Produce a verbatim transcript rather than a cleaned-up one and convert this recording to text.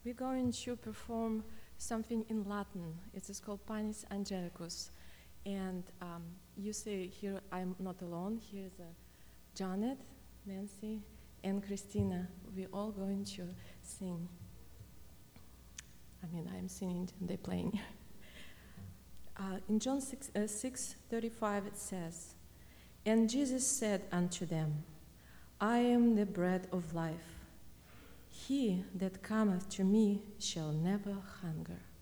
we're going to perform something in Latin. It is called Panis Angelicus. And um, you see here, I'm not alone. Here's uh, Janet, Nancy, and Christina. We're all going to sing. I mean, I'm singing and they're playing. uh, in John six, uh, six thirty-five it says, "And Jesus said unto them, I am the bread of life. He that cometh to me shall never hunger,